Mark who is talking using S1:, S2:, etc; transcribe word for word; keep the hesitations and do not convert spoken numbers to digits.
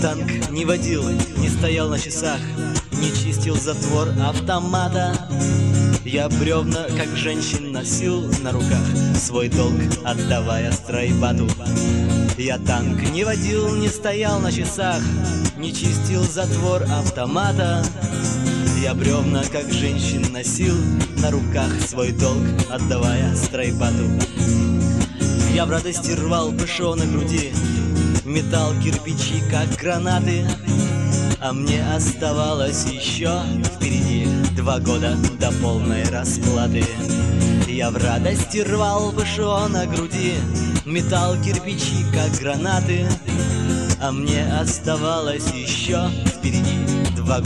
S1: танк не водил, не стоял на часах, не чистил затвор автомата. Я бревна, как женщин, носил на руках, свой долг отдавая стройбату. Я танк не водил, не стоял на часах, не чистил затвор автомата. Я бревна, как женщин, носил на руках, свой долг отдавая стройбату. Я в радости рвал ПШО на груди, метал кирпичи, как гранаты. А мне оставалось еще впереди два года до полной расплаты. Я в радости рвал ПШО на груди, метал кирпичи, как гранаты. А мне оставалось еще впереди